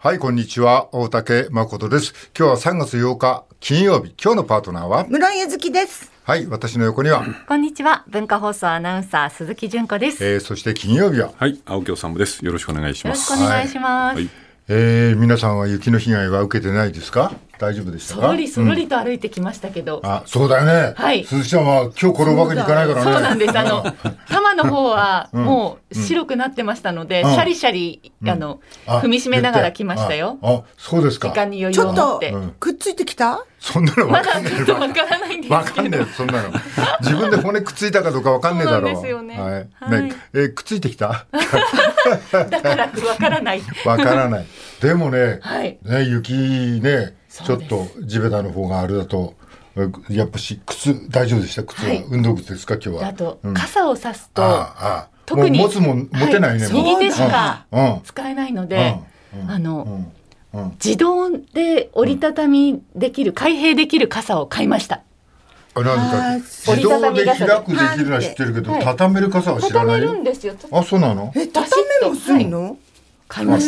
はい、こんにちは。大竹誠です。今日は3月8日金曜日。今日のパートナーは村井ゆずきです。 はい、私の横にはこんにちは。文化放送アナウンサー鈴木純子です。 そして金曜日ははい、青木治です。よろしくお願いします。 よろしくお願いします。 はい、 皆さんは雪の被害は受けてないですか？大丈夫でしたか？ そろりと歩いてきましたけど、 あ、そうだよね、 はい、 鈴木ちゃんは今日転ぶわけにいかないからね。 そうなんです。多摩の方はもう白くなってましたので、シャリシャリ踏みしめながら来ましたよ。 あ、そうですか。 時間に余裕を持って。 ちょっとくっついてきた？ そんなの分かんない。 まだちょっと分からないんですけど。 分かんないよ、そんなの。自分で骨くっついたかどうか分かんねえだろう。 そうなんですよね。 はい。ね、くっついてきた？ だから分からない。 分からない。でもね、 はい、 ね、雪ね、ちょっと地べたの方があれだと、やっぱし靴大丈夫でした？靴は、はい、運動靴ですか今日は？ あと、傘を差すと特にもう持てないね、 右手しか使えないので、自動で折りたたみできる、開閉できる傘を買いました。 何か自動で開くできるのは知ってるけど、畳める傘は知らない。 畳めるんですよ。 あ、そうなの？ 畳めもするの？ 買いまして、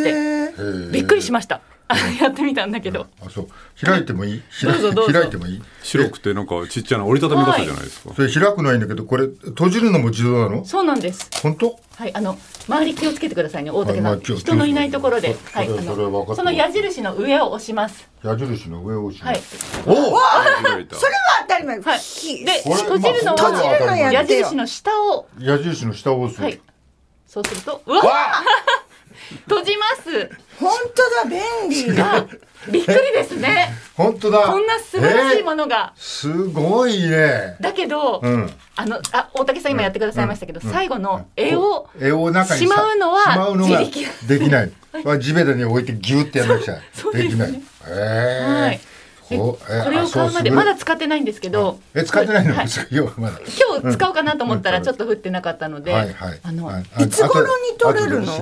びっくりしました。やってみたんだけど。 あ、そう。開いてもいい？開いてもいい？ 白くてなんかちっちゃな折りたたみ傘じゃないですか。 それ開くのはいいんだけど、これ閉じるのも自動なの？ そうなんです。 本当？ はい、周り気をつけてくださいね、大竹さん。人のいないところで、はい、その矢印の上を押します。 矢印の上を押します。 はい。 おお、それは当たり前。 はい。で、閉じるのは矢印の下を。 矢印の下を押す。 はい。そうすると、うわ。閉じます。 本当だ、便利だ。 びっくりですね。 本当だ。 こんな素晴らしいものが。 すごいね。 だけど、大竹さん今やってくださいましたけど、最後の絵をしまうのは自力できない。地べたに置いてギュッてやらなくちゃできない。はい。 これを買うまでまだ使ってないんですけど、 使ってないの？ 今日使おうかなと思ったらちょっと降ってなかったので、 いつ頃に取れるの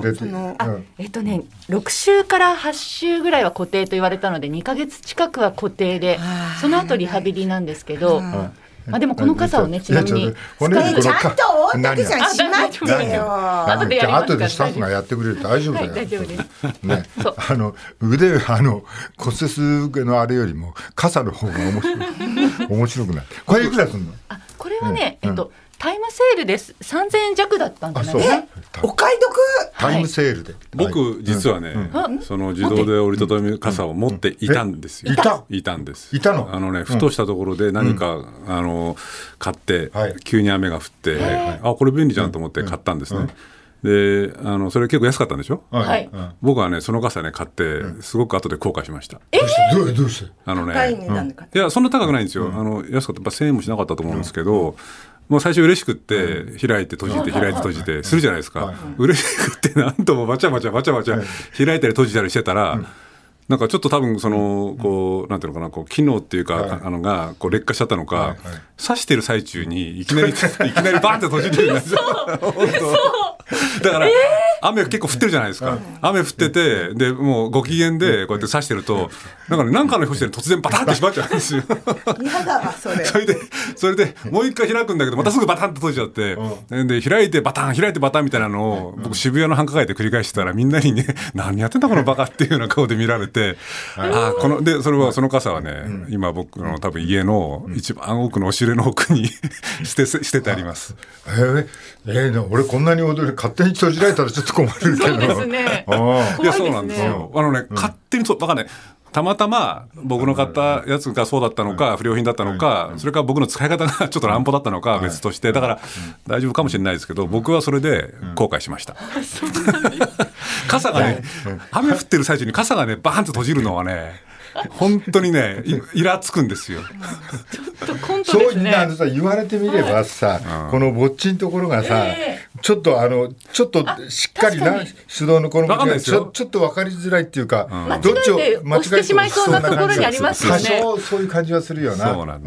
？6週から8週ぐらいは固定と言われたので、2ヶ月近くは固定で、その後リハビリなんですけど、でもこの傘をね、ちなみにちゃんと大竹さんしまってよ。 後でスタッフがやってくれる。大丈夫だよ。 大丈夫です。 ね、腕骨折のあれよりも傘の方が面白くない。これいくらすんの？ これはね、タイムセールです。3000円弱だったんじゃないですか。 お買い得。 タイムセールで。 僕実はね、その自動で折りたたみ傘を持っていたんですよ。いたんです。 いたの？ ふとしたところで何か買って急に雨が降って、これ便利じゃんと思って買ったんですね。で、それ結構安かったんでしょ？ はい。 僕はね、その傘ね買ってすごく後で後悔しました。 どうして？ いや、そんな高くないんですよ。安かった、やっぱ1000円もしなかったと思うんですけど、もう最初嬉しくって開いて閉じて開いて閉じてするじゃないですか。嬉しくって何度もバチャバチャ開いたり閉じたりしてたら、なんかちょっと多分こうなんていうのかな、こう機能っていうかがこう劣化しちゃったのか、刺してる最中にいきなりバーンって閉じてるんですよ。だから雨結構降ってるじゃないですか。雨降ってて、でもうご機嫌でこうやって刺してると、なんかの表紙で突然バタンって閉まっちゃうんですよ。 嫌だわそれ。 それでもう一回開くんだけど、またすぐバタンって閉じちゃって、で開いてバタンみたいなのを僕渋谷の繁華街で繰り返してたら、みんなにね、何やってんだこのバカっていうような顔で見られて、その傘はね、今僕の多分家の一番奥の押し入れの奥に捨ててあります。 俺こんなに勝手に閉じられたらちょっと困るけど。 そうですね。 いや、そうなんですよ。勝手にバカね、たまたま僕の買ったやつがそうだったのか、不良品だったのか、それから僕の使い方がちょっと乱暴だったのか別として、だから大丈夫かもしれないですけど、僕はそれで後悔しました。傘がね、雨降ってる最中に傘がねバーンと閉じるのはね、本当にね、イラつくんですよ。 ちょっとコントですね。 そう言われてみればさ、このぼっちのところがさ、ちょっとしっかりな手動のこのちょっと分かりづらいっていうか、 どっちを押してしまいそうなところにありますよね。 多少そういう感じはするよな。 そうなんです。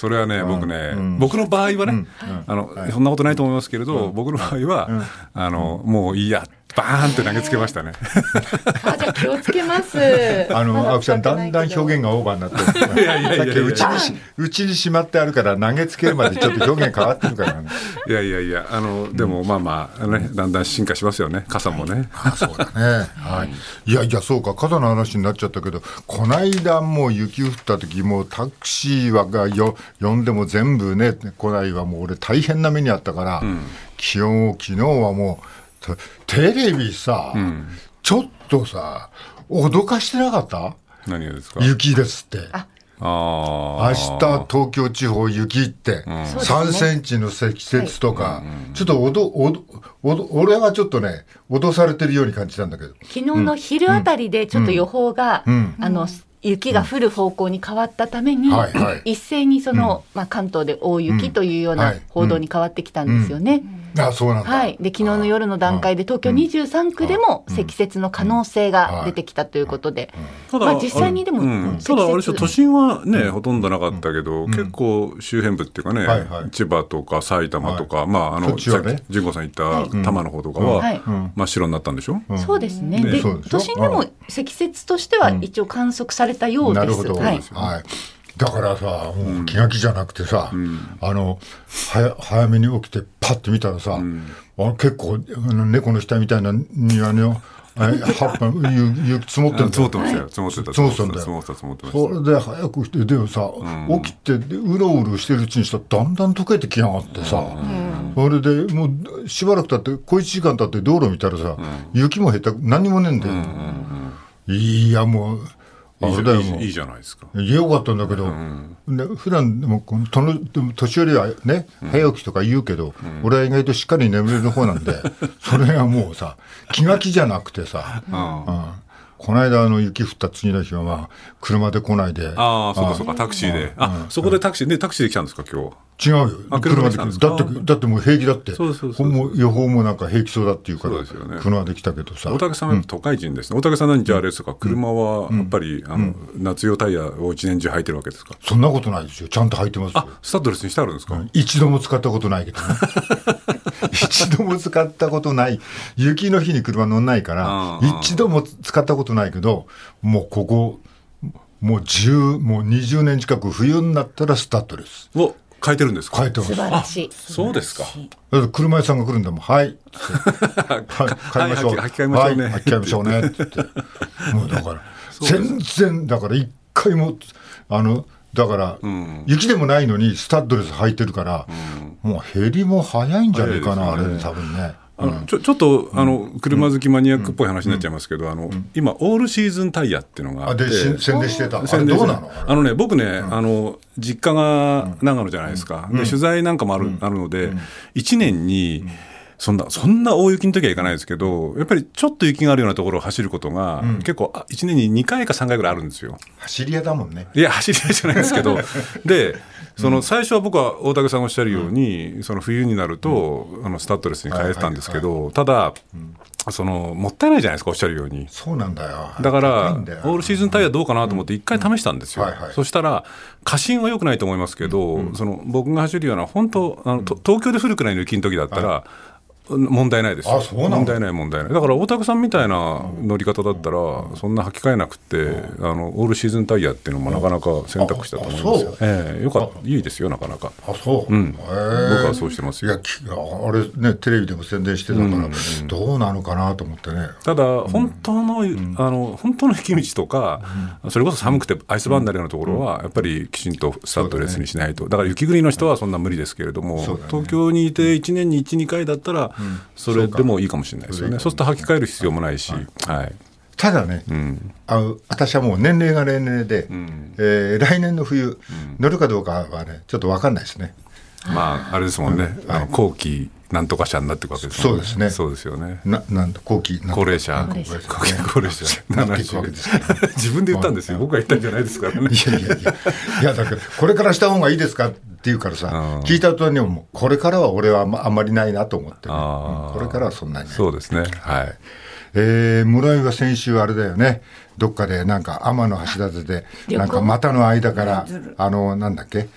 それはね、僕の場合はね、そんなことないと思いますけれど、僕の場合はもういいやっバーンって投げつけましたね。 あ、じゃあ気をつけます。 青木さんだんだん表現がオーバーになってる。 いやいやいやいや、 うちにしまってあるから投げつけるまでちょっと表現変わってるからね。 いやいやいや、でもまあまあね、だんだん進化しますよね、傘もね。 そうだね。はい。いやいや、そうか、傘の話になっちゃったけど、こないだもう雪降った時、もうタクシーが呼んでも全部ね、来ないわ、もう俺大変な目にあったから、昨日はもうテレビさ、ちょっとさ脅かしてなかった？ 何がですか？ 雪ですって。 明日東京地方雪って3センチの積雪とか、ちょっと俺はちょっとね脅されてるように感じたんだけど、 昨日の昼あたりでちょっと予報が、雪が降る方向に変わったために、一斉に関東で大雪というような報道に変わってきたんですよね。 そうなんだ。 はい。で、昨日の夜の段階で東京23区でも積雪の可能性が出てきたということで、実際にでもただあれでしょ、都心はね、ほとんどなかったけど、結構周辺部っていうかね、千葉とか埼玉とか、さっき純子さん言った多摩の方とかは真っ白になったんでしょ。 そうですね。で、都心でも積雪としては一応観測されたようです。 なるほど。はい。だからさ、もう気が気じゃなくてさ、早めに起きてパッて見たらさ、結構猫の額みたいな庭の葉っぱ雪積もってんだよ。 積もってましたよ。積もってた。 積もってたんだよ。それで早くしてでもさ、起きてうろうろしてるうちにさ、だんだん溶けてきやがってさ、それでもうしばらく経って小1時間経って道路見たらさ、雪も何にもねえんだよ。いやもう。 いいじゃないですか。 よかったんだけど、普段でも年寄りはね、早起きとか言うけど、俺は意外としっかり眠れる方なんで、それがもうさ、気が気じゃなくてさ、この間雪降った次の日は車で来ないで。 そうかタクシーで。そこでタクシーで来たんですか今日。 違うよ。車で来た。だってもう平気だって。予報もなんか平気そうだっていうから車で来たけどさ。 大竹さんは都会人ですね。大竹さん何じゃあれですか。車はやっぱり夏用タイヤを一年中履いてるわけですか。 そんなことないですよ。ちゃんと履いてますよ。 スタッドレスにしてあるんですか。 一度も使ったことないけどね。一度も使ったことない。雪の日に車乗んないから一度も使ったことないけど、もうここもう20年近く冬になったらスタッドレスを変えてるんですか。 変えてます。 素晴らしい。 そうですか。 車屋さんが来るんだもん。はい。買いましょう。 履き替えましょうね。 履き替えましょうね。って言って。もうだから全然だから一回もだから、雪でもないのにスタッドレス履いてるから、もう減りも早いんじゃないかな、あれ多分ね。 ちょっと車好きマニアックっぽい話になっちゃいますけど、今オールシーズンタイヤっていうのがあって宣伝してた。あれどうなの？ 僕ね、実家が長野じゃないですか。で取材なんかもあるので、1年にそんな大雪の時は行かないですけど、やっぱりちょっと雪があるようなところを走ることが結構1年に2回か3回ぐらいあるんですよ。 走り屋だもんね。 いや走り屋じゃないですけどで最初は僕は大竹さんがおっしゃるように、冬になるとスタッドレスに変えてたんですけど、ただもったいないじゃないですか、おっしゃるように。 そうなんだよ。 だからオールシーズンタイヤどうかなと思って一回試したんですよ。そしたら過信は良くないと思いますけど、僕が走るような本当東京で降るくらいの雪の時だったら問題ないですよ。問題ないだから大竹さんみたいな乗り方だったらそんな履き替えなくてオールシーズンタイヤっていうのもなかなか選択肢だと思いますよ。よかった。いいですよ、なかなか。 そう、僕はそうしてますよ。 いやあれね、テレビでも宣伝してたからどうなのかなと思ってね。 ただ本当の雪道とか、それこそ寒くてアイスバーンになるようなところはやっぱりきちんとスタッドレスにしないと。だから雪国の人はそんな無理ですけれども、東京にいて1年に 1,2 回だったらそれでもいいかもしれないですよね。そうすると履き替える必要もないし、 ただね、私はもう年齢が年齢で、来年の冬、乗るかどうかはねちょっと分かんないですね。 あれですもんね、後期なんとか車になっていくわけですもんね。そうですね。そうですよね。 後期高齢者なっていくわけです自分で言ったんですよ。僕が言ったんじゃないですからね。 いやだからこれからした方がいいですかって言うからさ、聞いた後にもこれからは俺はあんまりないなと思って、これからはそんなにない。 そうですね。はい。 村井は先週あれだよね、どっかでなんか天橋立でなんか股の間からなんだっけ、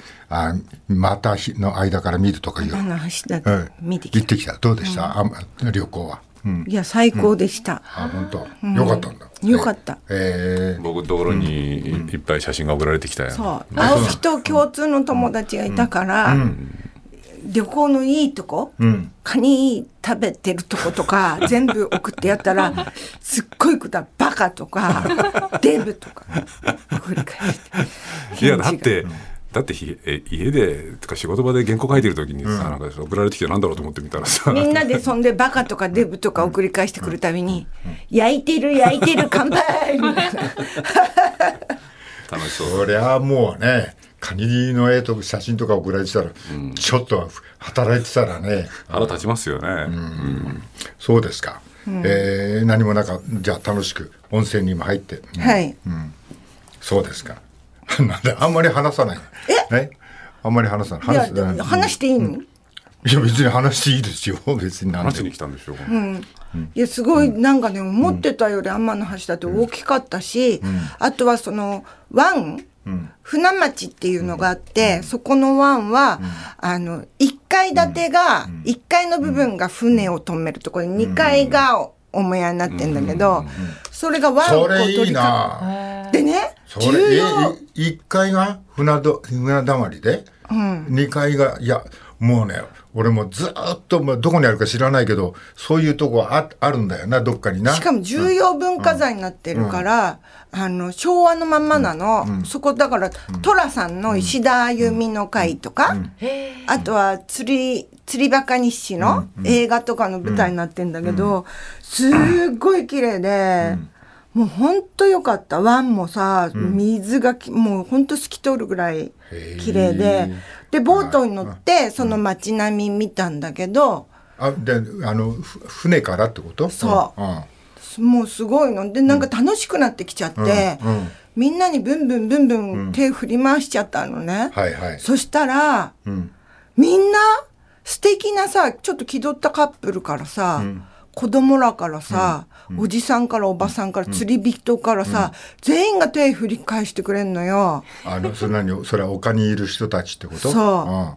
股の間から見るとかいう。 天橋立見てきた。 行ってきた。どうでした？旅行は。 いや最高でした。 本当。よかったんだ。 よかった。 僕のところにいっぱい写真が送られてきたよ。 そう。青木と共通の友達がいたから、旅行のいいとこ、カニ食べてるとことか全部送ってやったらすっごいバカとかデブとか繰り返して。 いやだって家でとか仕事場で原稿書いてる時にさ、なんか送られてきてなんだろうと思ってみたらさ、 みんなでそんでバカとかデブとか送り返してくるたびに、焼いてる乾杯みたいな。 楽しそう。 そりゃもうね、カニの絵とか写真とか送られてたら、ちょっと働いてたらね、 腹立ちますよね。 そうですか。何もなかじゃあ楽しく温泉にも入って、 はい、 そうですか。なんであんまり話さない。あんまり話さない。 話していいの？ いや別に話していいですよ。別に話しに来たんでしょう。 いやすごいなんかね、思ってたより天橋立って大きかったし、あとはその湾、船町っていうのがあって、そこの湾は1階建てが1階の部分が船を止めるところで2階が母屋になってんだけど、それが湾を取り囲でね、 1階が船だまりで、2階がいやもうね、俺もずっとどこにあるか知らないけど、そういうとこあるんだよな、どっかにな。 しかも重要文化財になってるから、昭和のまんまなの。そこだから寅さんの石田あゆみの会とか、あとは釣りバカ日誌の映画とかの舞台になってんだけど、すっごい綺麗で、もうほんとよかった。湾もさ、水がもうほんと透き通るぐらい綺麗で、ボートに乗ってその街並み見たんだけど、 で船からってこと？ そう、もうすごいので、なんか楽しくなってきちゃって、みんなにブンブン手振り回しちゃったのね。そしたら、みんな素敵なさ、ちょっと気取ったカップルからさ、子供らからさ、おじさんからおばさんから釣り人からさ、全員が手振り返してくれんのよ。 それは丘にいる人たちってこと？ そう、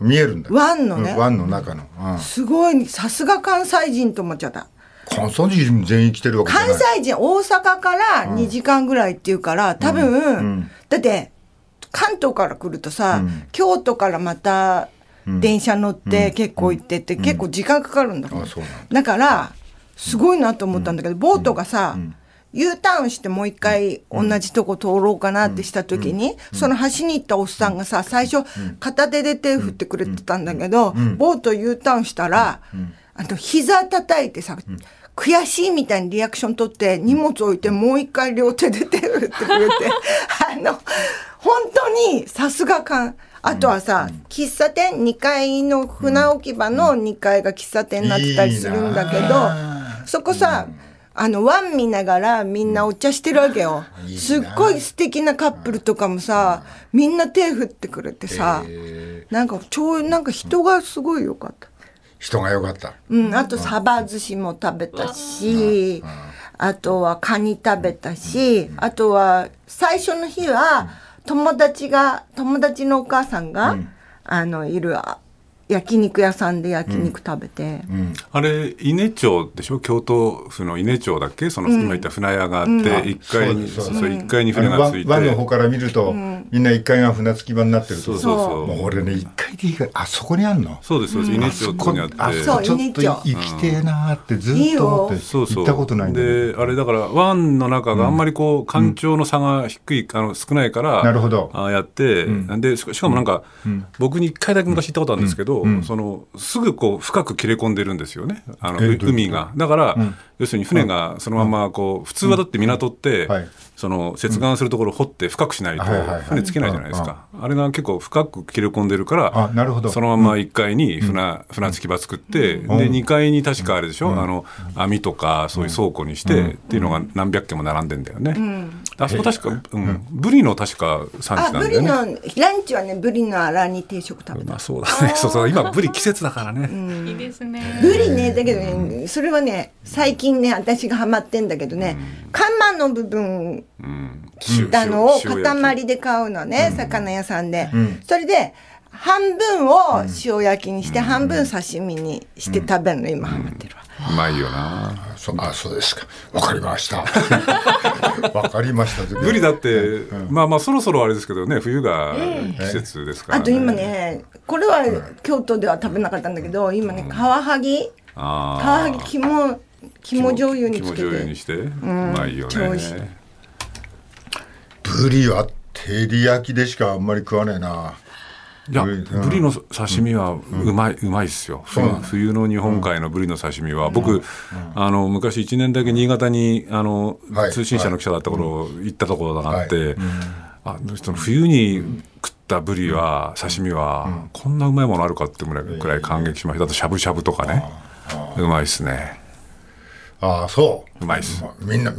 見えるんだ。 湾のね、 湾の中の、 すごい、さすが関西人と思っちゃった。 関西人全員来てるわけじゃない。 関西人、大阪から2時間ぐらいっていうから、多分、だって関東から来るとさ、京都からまた電車乗って結構行ってって、結構時間かかるんだもん。だからすごいなと思ったんだけど、ボートがさ、U ターンしてもう一回同じとこ通ろうかなってした時に、その橋に行ったおっさんがさ、最初片手で手振ってくれてたんだけど、ボート U ターンしたら、膝叩いてさ、悔しいみたいにリアクション取って荷物置いてもう一回両手で手振ってくれて本当にさすが感。あとはさ、喫茶店、2階の船置き場の2階が喫茶店になってたりするんだけど、そこさ、湾見ながらみんなお茶してるわけよ。すっごい素敵なカップルとかもさ、みんな手振ってくれてさ、なんか人がすごい良かった。 人が良かった。 あとサバ寿司も食べたし、あとはカニ食べたし、あとは最初の日は友達のお母さんが、いる焼肉屋さんで焼肉食べて、 あれ伊根町でしょ、京都府の伊根町だっけ、その今言った船屋があって、1階に船がついて、 湾の方から見ると、みんな1階が船着き場になってると、もう俺ね1階でいいから、あそこにあるの？ そうです伊根町にあって、 ちょっと行きてえなってずっと思って行ったことないんだで、あれだから湾の中があんまりこう干潮の差が低い、少ないから、 なるほど、 やって、でしかもなんか、僕に1回だけ昔行ったことあるんですけど、すぐこう深く切れ込んでるんですよね、海が。だから、要するに船がそのままこう、普通はだって港って、その接岸するところを掘って深くしないと船つけないじゃないですか。あれが結構深く切れ込んでるから、そのまま1階に船着き場作って、で2階に確かあれでしょ、網とかそういう倉庫にしてっていうのが何百件も並んでんだよね。あそこ確か、ブリの確か産地なんだよね。 ブリのランチはね、ブリのあら煮定食食べた。 そうだね、そう今ブリ季節だからね。 いいですね。 ブリね、だけどね、それはね、最近ね、私がハマってんだけどね、カマの部分切ったのを塊で買うのね、魚屋さんで。それで半分を塩焼きにして、半分刺身にして食べるの、今ハマってるわ。 うまいよな。 そうですか。わかりました。わかりました。 ブリだって、まあそろそろあれですけどね、冬が季節ですからね。 あと今ね、これは京都では食べなかったんだけど、今ね、カワハギ肝醤油につけて。肝醤油にして、うまいよね。 ブリは照り焼きでしかあんまり食わねえな。 いや、ブリの刺身はうまいっすよ。冬の日本海のブリの刺身は、僕昔1年だけ新潟に通信社の記者だった頃行ったところがあって、冬に食ったブリは刺身はこんなうまいものあるかってくらい感激しました。あとしゃぶしゃぶとかね、うまいっすね。 ああ、そううまいっす。 みんな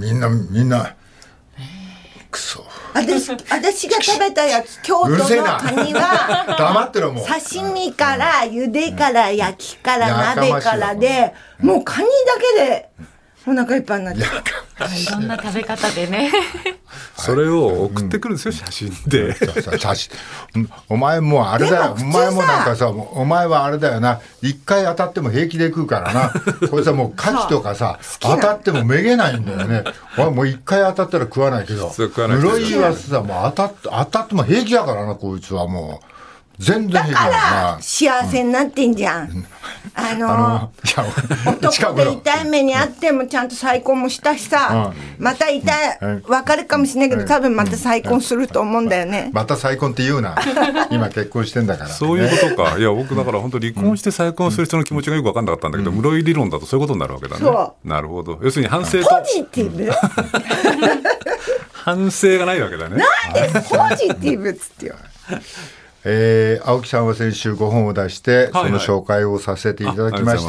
くそ。 私が食べたやつ、京都のカニは黙ってろもう。 刺身から茹でから焼きから鍋からで、もうカニだけでお腹いっぱいになっちゃう。 いろんな食べ方でね。 それを送ってくるんですよ、写真で。 お前もうあれだよ。お前もなんかさ、お前はあれだよな。一回当たっても平気で食うからな。これさ、もう牡蠣とかさ、当たってもめげないんだよね。もう一回当たったら食わないけど。室井はさ、もう当たっても平気だからな、こいつはもう。全然だから幸せになってんじゃん。男で痛い目にあってもちゃんと再婚もしたしさ、また別れかもしれないけど、多分また再婚すると思うんだよね。 また再婚って言うな。今結婚してんだから。 そういうことか。いや、僕だから本当離婚して再婚する人の気持ちがよく分かんなかったんだけど、室井理論だとそういうことになるわけだね。なるほど。要するに反省とポジティブ反省がないわけだね。 なんでポジティブっつってよ。 青木さんは先週5本を出して、その紹介をさせていただきました。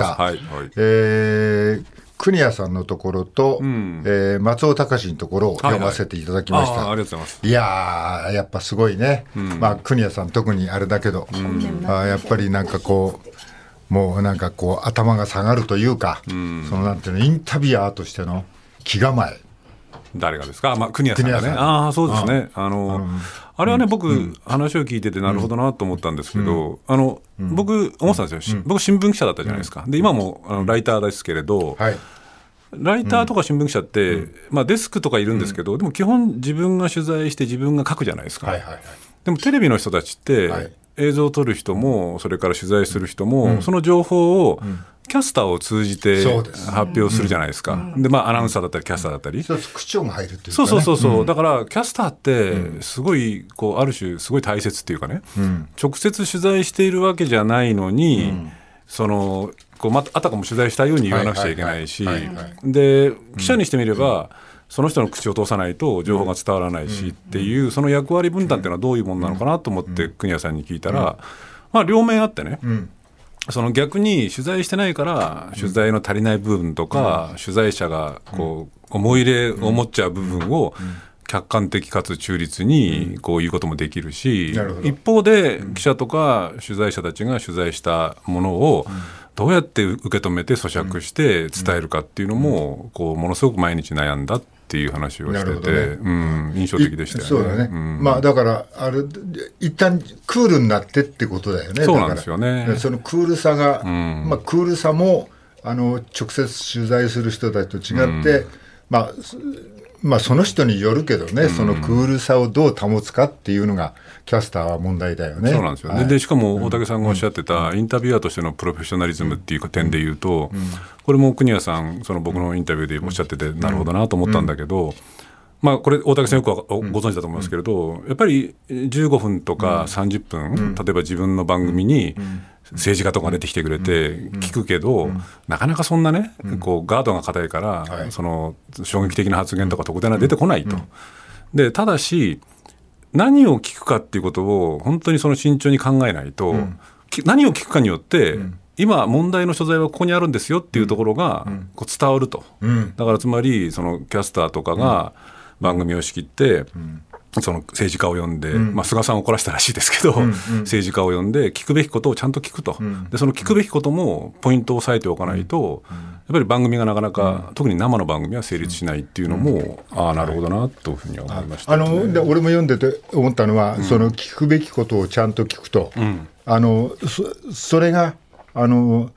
国谷さんのところと、松尾隆のところを読ませていただきました。 ありがとうございます。 いやー、やっぱすごいね。国谷さん特にあれだけど、やっぱりなんかこう、もうなんかこう頭が下がるというか、そのなんていうの、インタビュアーとしての気構え。 誰がですか。国谷さんがね。ああ、そうですね。あれはね、僕、話を聞いててなるほどなと思ったんですけど、僕思ってたんですよ。僕新聞記者だったじゃないですか。で、今もライターですけれど、ライターとか新聞記者って、デスクとかいるんですけど、でも基本自分が取材して自分が書くじゃないですか。でもテレビの人たちって、映像を撮る人も、それから取材する人も、その情報を、キャスターを通じて発表するじゃないですか。で、アナウンサーだったりキャスターだったり、 口調が入るっていうかね。 そう、だからキャスターってすごいこうある種すごい大切っていうかね、直接取材しているわけじゃないのに、そのこうあたかも取材したように言わなくちゃいけないし、で記者にしてみれば、その人の口を通さないと情報が伝わらないしっていう、その役割分担っていうのはどういうものなのかなと思って国谷さんに聞いたら、両面あってね、その逆に取材してないから取材の足りない部分とか、取材者がこう思い入れを持っちゃう部分を客観的かつ中立にこういうこともできるし、一方で記者とか取材者たちが取材したものをどうやって受け止めて咀嚼して伝えるかっていうのもこうものすごく毎日悩んだっていう話をしてて、印象的でしたよね。 そうだね。だからあれ一旦クールになってってことだよね。 そうなんですよね。 そのクールさが、クールさも直接取材する人たちと違って、その人によるけどね、そのクールさをどう保つかっていうのがキャスターは問題だよね。 そうなんですよね。でしかも大竹さんがおっしゃってたインタビュアーとしてのプロフェッショナリズムっていう点で言うと、これも国谷さんその僕のインタビューでおっしゃっててなるほどなと思ったんだけど、これ大竹さんよくご存知だと思いますけれど、やっぱり15分とか30分、例えば自分の番組に政治家とか出てきてくれて聞くけど、なかなかそんなね、こうガードが硬いから、その衝撃的な発言とか特段出てこないと。でただし何を聞くかっていうことを本当にその慎重に考えないと、何を聞くかによって、今問題の所在はここにあるんですよっていうところがこう伝わると、だからつまりそのキャスターとかが番組を仕切って、その政治家を呼んで、菅さんを怒らせたらしいですけど、政治家を呼んで聞くべきことをちゃんと聞くと、でその聞くべきこともポイントを押さえておかないと、やっぱり番組がなかなか、特に生の番組は成立しないっていうのも、なるほどなというふうに思いました、ね。 で俺も読んでて思ったのは、その聞くべきことをちゃんと聞くと、それが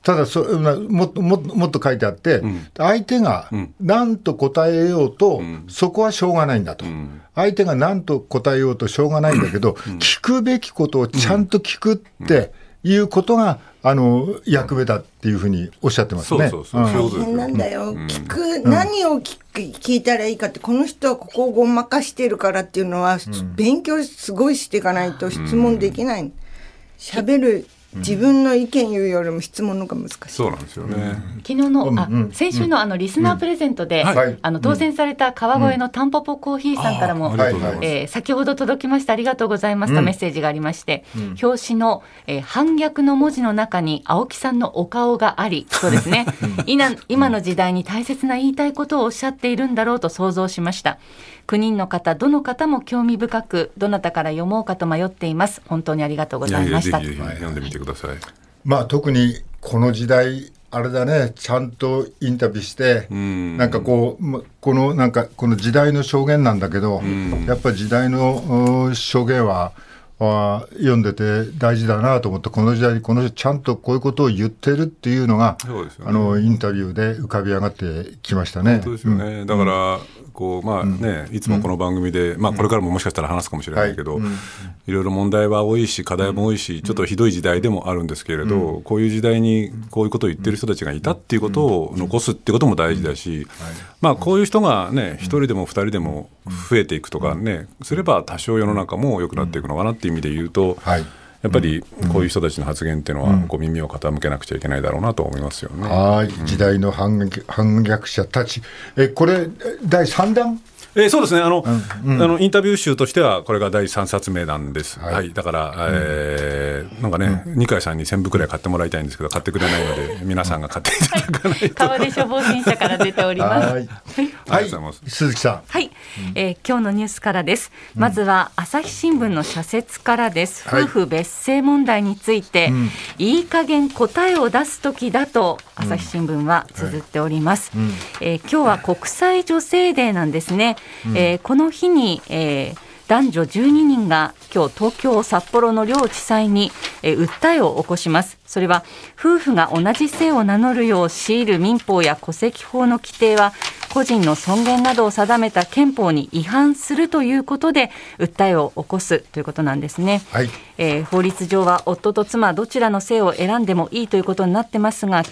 ただもっと書いてあって、相手が何と答えようと、そこはしょうがないんだと、相手が何と答えようとしょうがないんだけど、聞くべきことをちゃんと聞くっていうことが役目だっていうふうにおっしゃってますね。 大変なんだよ、何を聞いたらいいかって、この人はここをごまかしてるからっていうのは、勉強すごいしていかないと質問できない。喋る自分の意見言うよりも質問の方が難しい。 そうなんですよね。 昨日の先週のリスナープレゼントで、当選された川越のタンポポコーヒーさんからも、先ほど届きました、ありがとうございますとメッセージがありまして、表紙の、反逆の文字の中に青木さんのお顔があり、そうですね今の時代に大切な言いたいことをおっしゃっているんだろうと想像しました。9人の方、どの方も興味深く、どなたから読もうかと迷っています。本当にありがとうございました。 ぜひ読んでみてください。 特にこの時代あれだね、ちゃんとインタビューして、なんかこの時代の証言なんだけど、やっぱり時代の証言は読んでて大事だなと思って、この時代にこの人ちゃんとこういうことを言ってるっていうのが、インタビューで浮かび上がってきましたね。 本当ですよね。だからいつもこの番組で、これからももしかしたら話すかもしれないけど、いろいろ問題は多いし課題も多いし、ちょっとひどい時代でもあるんですけれど、こういう時代にこういうことを言ってる人たちがいたっていうことを残すっていうことも大事だし、こういう人がね、1人でも2人でも増えていくとかね、すれば多少世の中も良くなっていくのかなっていう意味で言うと、やっぱりこういう人たちの発言っていうのは耳を傾けなくちゃいけないだろうなと思いますよね。 時代の反逆者たち、これ第3弾？ そうですね、インタビュー集としてはこれが第3冊目なんです、だから、なんかね、二階さんに1000部くらい買ってもらいたいんですけど、買ってくれないので皆さんが買っていただかないと。 川出処方新社から出ております。 鈴木さん。 今日のニュースからです。まずは朝日新聞の社説からです。夫婦別姓問題について、いい加減答えを出す時だと朝日新聞は綴っております。今日は国際女性デーなんですね。この日に、男女12人が今日東京札幌の両地裁に、訴えを起こします。それは夫婦が同じ姓を名乗るよう強いる民法や戸籍法の規定は個人の尊厳などを定めた憲法に違反するということで訴えを起こすということなんですね。法律上は夫と妻どちらの姓を選んでもいいということになってますが、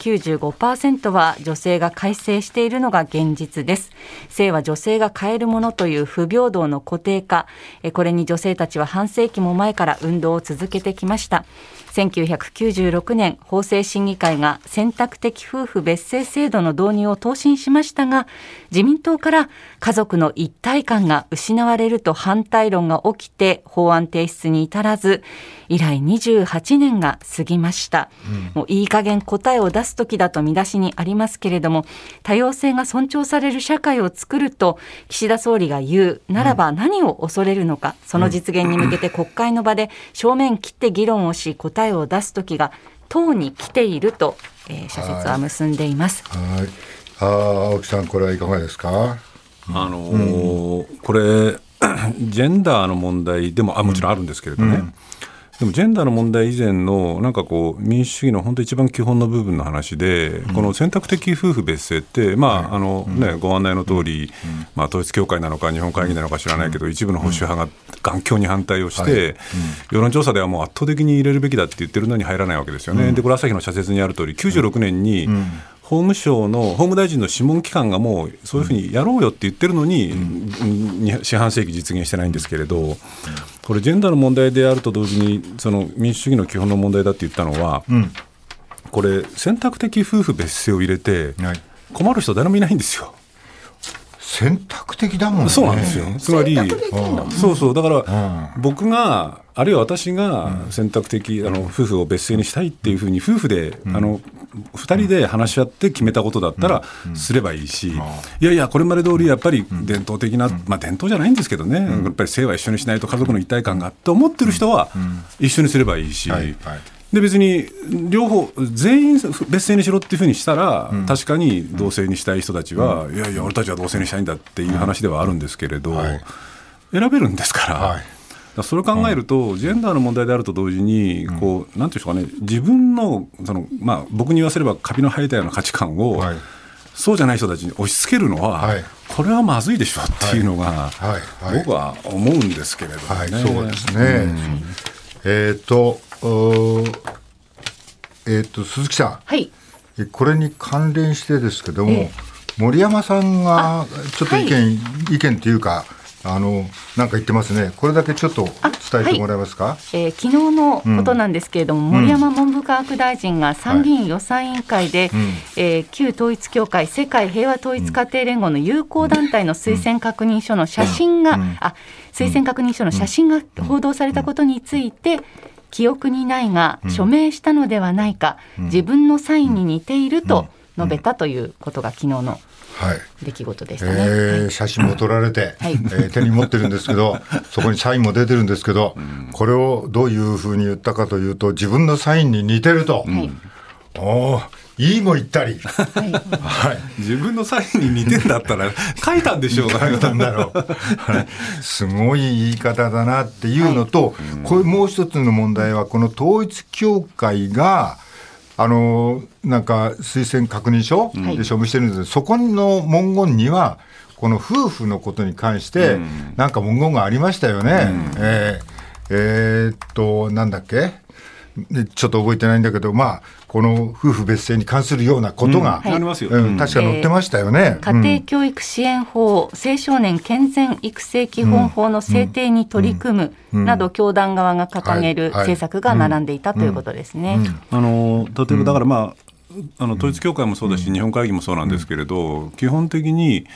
95% は女性が改正しているのが現実です。姓は女性が変えるものという不平等の固定化、これに女性たちは半世紀も前から運動を続けてきました。1996年、法制審議会が選択的夫婦別姓制度の導入を答申しましたが、自民党から家族の一体感が失われると反対論が起きて法案提出に至らず、以来28年が過ぎました。もういい加減答えを出す時だと見出しにありますけれども、多様性が尊重される社会を作ると岸田総理が言うならば何を恐れるのか、その実現に向けて国会の場で正面切って議論をし答えを出す時がとうに来ていると、社説は結んでいます。 青木さん、これはいかがですか？ これジェンダーの問題でももちろんあるんですけれどね、でもジェンダーの問題以前のなんかこう民主主義の本当一番基本の部分の話で、この選択的夫婦別姓って、ご案内の通り、統一教会なのか日本会議なのか知らないけど、一部の保守派が頑強に反対をして、世論調査ではもう圧倒的に入れるべきだって言ってるのに入らないわけですよね。でこれ朝日の社説にある通り、96年に法務省の法務大臣の諮問機関がもうそういうふうにやろうよって言ってるのに、四半世紀実現してないんですけれど、これジェンダーの問題であると同時にその民主主義の基本の問題だって言ったのは、これ選択的夫婦別姓を入れて困る人誰もいないんですよ。 選択的だもんね。 そうなんですよ。つまりだから僕があるいは私が選択的夫婦を別姓にしたいっていうふうに夫婦で2人で話し合って決めたことだったらすればいいし、いやいやこれまで通りやっぱり伝統的な、伝統じゃないんですけどね、やっぱり姓は一緒にしないと家族の一体感がと思ってる人は一緒にすればいいし、で別に両方全員別姓にしろっていうふうにしたら、確かに同姓にしたい人たちは、いやいや俺たちは同姓にしたいんだっていう話ではあるんですけれど、選べるんですから、 それを考えると、ジェンダーの問題であると同時にこう、なんていうんでしょうかね、自分の僕に言わせればカビの生えたような価値観を、そうじゃない人たちに押し付けるのは、これはまずいでしょっていうのが、僕は思うんですけれどもね。 そうですね。鈴木さん、これに関連してですけども、森山さんがちょっと意見というか、なんか言ってますね。これだけちょっと伝えてもらえますか。 昨日のことなんですけれども、森山文部科学大臣が参議院予算委員会で、旧統一教会世界平和統一家庭連合の友好団体の推薦確認書の写真が、推薦確認書の写真が報道されたことについて、記憶にないが署名したのではないか、自分のサインに似ていると述べたということが昨日の出来事でしたね。 写真も撮られて、手に持ってるんですけど、そこにサインも出てるんですけど、これをどういうふうに言ったかというと、自分のサインに似てると、いいも言ったり、 自分のサインに似てんだったら書いたんでしょうが書いたんだろうすごい言い方だなっていうのと、これもう一つの問題は、この統一教会がなんか推薦確認書で署名してるんですけど、そこの文言にはこの夫婦のことに関してなんか文言がありましたよね。なんだっけ、ちょっと覚えてないんだけど、この夫婦別姓に関するようなことが、確か載ってましたよね。 家庭教育支援法、青少年健全育成基本法の制定に取り組むなど、教団側が掲げる政策が並んでいたということですね。 例えばだから統一教会もそうだし、日本会議もそうなんですけれど、基本的に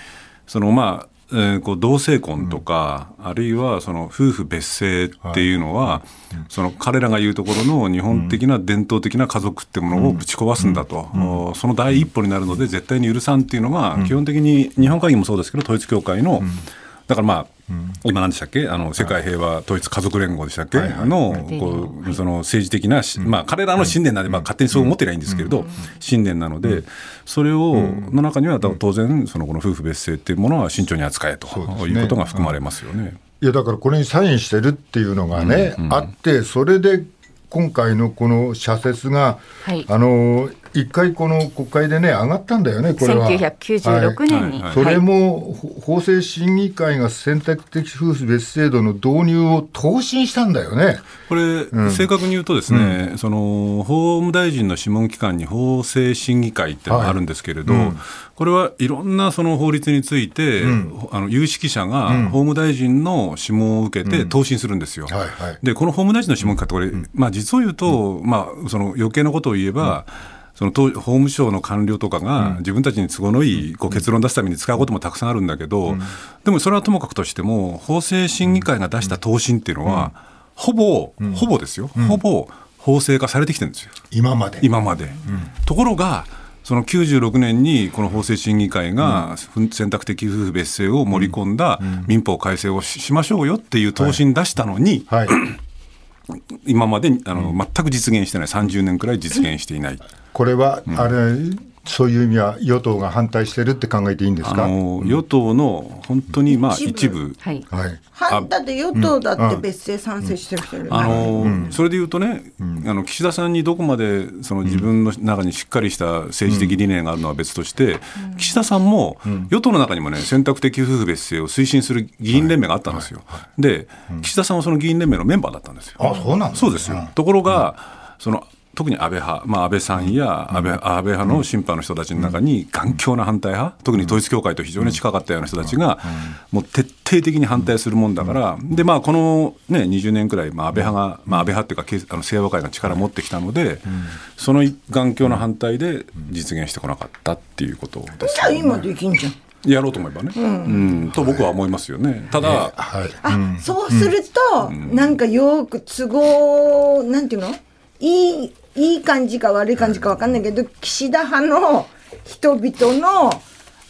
同性婚とか、あるいはその夫婦別姓っていうのは、その彼らが言うところの日本的な伝統的な家族ってものをぶち壊すんだと、その第一歩になるので絶対に許さんっていうのが、基本的に日本会議もそうですけど、統一教会の、だから今何でしたっけ、世界平和統一家族連合でしたっけ、その政治的な、彼らの信念なんで、勝手にそう思ってりゃいいんですけれど、信念なので、それの中には当然この夫婦別姓っていうものは慎重に扱えということが含まれますよね。 いやだからこれにサインしてるっていうのがね、あって、それで今回のこの社説が、一回この国会でね上がったんだよね、これは 1996年に、 それも法制審議会が選択的夫婦別制度の導入を答申したんだよね。 これ、正確に言うとですね、その法務大臣の諮問機関に法制審議会ってのがあるんですけれど、これはいろんなその法律について、有識者が法務大臣の諮問を受けて答申するんですよ。でこの法務大臣の諮問機関ってこれ、実を言うと、その余計なことを言えば、その法務省の官僚とかが自分たちに都合のいい結論を出すために使うこともたくさんあるんだけど、でもそれはともかくとしても、法制審議会が出した答申っていうのは、ほぼですよ、ほぼ法制化されてきてるんですよ、今まで。ところがその96年にこの法制審議会が選択的夫婦別姓を盛り込んだ民法改正を しましょうよっていう答申出したのに、今まで全く実現してない、30年くらい実現していない。 これはそういう意味は与党が反対してるって考えていいんですか。 与党の本当に一部、 だって与党だって別姓賛成してる人いる、 それでいうとね、岸田さんにどこまでその自分の中にしっかりした政治的理念があるのは別として、岸田さんも与党の中にもね、選択的夫婦別姓を推進する議員連盟があったんですよ。で岸田さんはその議員連盟のメンバーだったんですよ。 そうなんですか。 そうですよ。ところがその特に安倍派、安倍さんや安倍派のシンパの人たちの中に頑強な反対派、特に統一教会と非常に近かったような人たちがもう徹底的に反対するもんだから、でこの、20年くらい、安倍派が、安倍派っていうか清和会が力を持ってきたので、その頑強な反対で実現してこなかったっていうことです、 じゃあ今できんじゃん、 やろうと思えばね、と僕は思いますよね。ただ、 そうすると、なんかよく都合なんていうの、いい感じか悪い感じか分かんないけど、岸田派の人々の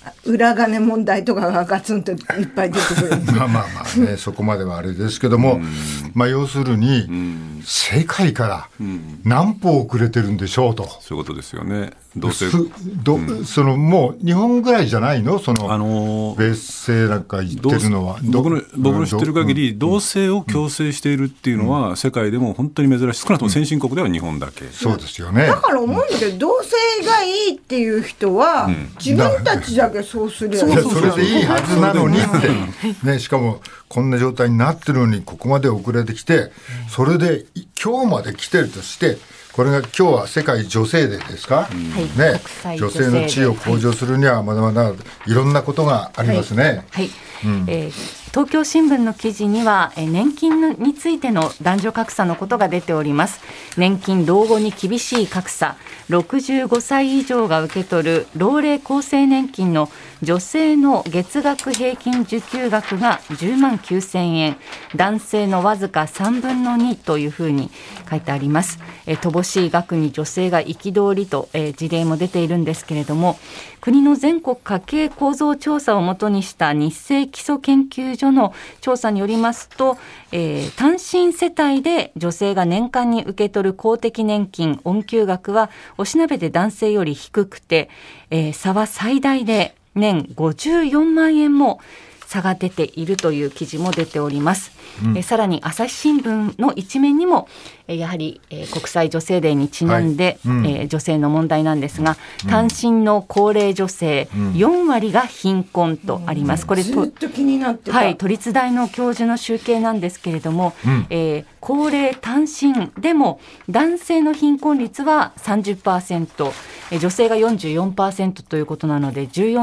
裏金問題とかがガツンといっぱい出てくるまあね、そこまではあれですけども、要するに、世界から何歩遅れてるんでしょうと、 そういうことですよね。どうせそのもう日本ぐらいじゃないの、その別姓なんか言ってるのは。 僕の知ってる限り、同性を強制しているっていうのは世界でも本当に珍しい。少なくとも先進国では日本だけ。 そうですよね。 だから思うんだけど、同性がいいっていう人は自分たちだけそうするよね。 それでいいはずなのにってね、しかもこんな状態になってるのにここまで遅れてきて、それで今日まで来てるとして、これが今日は世界女性デーですか、ね、女性の地位を向上するにはまだまだいろんなことがありますね。 東京新聞の記事には年金についての男女格差のことが出ております。年金老後に厳しい格差、65歳以上が受け取る老齢厚生年金の女性の月額平均受給額が10万9000円、男性のわずか3分の2というふうに書いてあります。乏しい額に女性が憤りと、事例も出ているんですけれども、国の全国家計構造調査をもとにした日清基礎研究所の調査によりますと、単身世帯で女性が年間に受け取る公的年金恩給額はおしなべて男性より低くて、差は最大で年54万円も差が出ているという記事も出ております。さらに朝日新聞の一面にもやはり、国際女性デーにちなんで、女性の問題なんですが、単身の高齢女性、4割が貧困とあります。これずっと気になってた、 都立大の教授の集計なんですけれども、高齢単身でも男性の貧困率は 30%、女性が 44% ということなので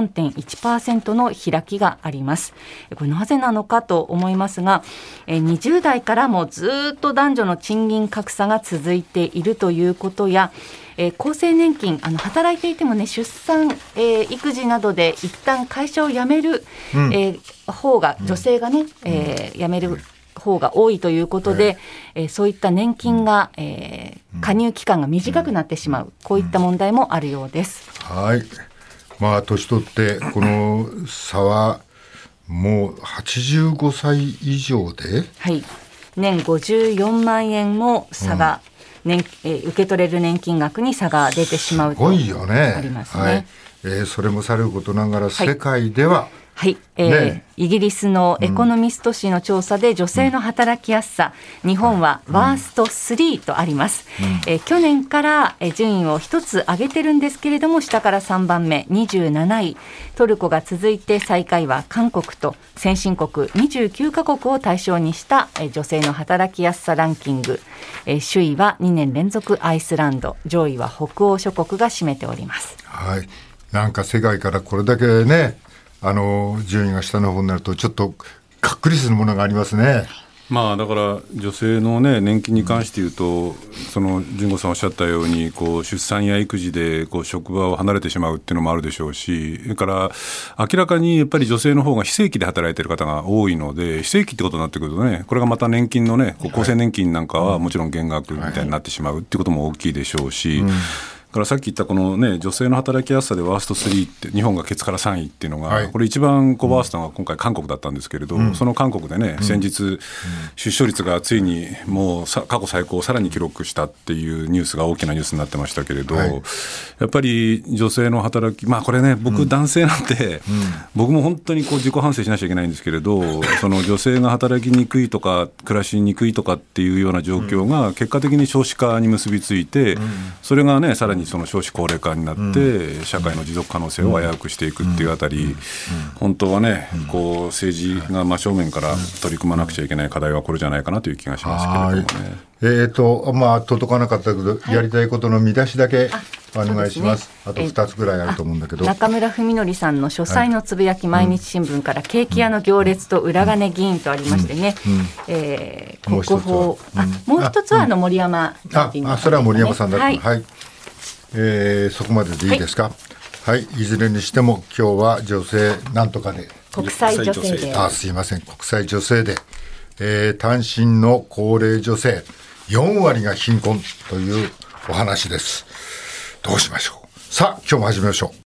14.1% の開きがあります。これなぜなのかと思いますが、20代からもずっと男女の賃金格差が続いているということや、厚生年金、働いていてもね、出産、育児などで一旦会社を辞める、方が女性がね、辞める方が多いということで、そういった年金が、加入期間が短くなってしまう、こういった問題もあるようです。 はい、年取ってこの差はもう85歳以上で、 年54万円も差が、受け取れる年金額に差が出てしまうとありますね。 それもさることながら世界では、 イギリスのエコノミスト誌の調査で女性の働きやすさ、日本はワースト3とあります。去年から順位を一つ上げてるんですけれども、下から3番目27位、トルコが続いて、最下位は韓国と先進国29カ国を対象にした女性の働きやすさランキング、首位は2年連続アイスランド、上位は北欧諸国が占めております。 なんか世界からこれだけね、順位が下の方になるとちょっとがっくりするものがありますね。 だから女性の、年金に関して言うと、その純子さんおっしゃったように出産や育児で職場を離れてしまうっていうのもあるでしょうし、それから明らかにやっぱり女性の方が非正規で働いている方が多いので、非正規ってことになってくるとね、これがまた年金の厚生年金なんかはもちろん減額みたいになってしまうっていうことも大きいでしょうし、だからさっき言ったこの、女性の働きやすさでワースト3って日本がケツから3位っていうのが、これ一番ワーストが今回韓国だったんですけれど、その韓国でね、先日、出生率がついにもう過去最高をさらに記録したっていうニュースが大きなニュースになってましたけれど、やっぱり女性の働き、これね、僕男性なんて、僕も本当に自己反省しなきゃいけないんですけれど、その女性が働きにくいとか暮らしにくいとかっていうような状況が結果的に少子化に結びついて、それがねさらにその少子高齢化になって社会の持続可能性を危うくしていくっていうあたり、本当はね政治が真正面から取り組まなくちゃいけない課題はこれじゃないかなという気がしますけれどもね。 届かなかったけど、やりたいことの見出しだけお願いします。あと2つぐらいあると思うんだけど、 中村文則さんの書斎のつぶやき、毎日新聞からケーキ屋の行列と裏金議員とありましてね、国宝、もう一つは森山さん、 それは森山さんだった。そこまででいいですか。いずれにしても今日は女性なんとかで国際女性デー、 すいません、国際女性デー、単身の高齢女性4割が貧困というお話です。どうしましょう。さあ今日も始めましょう。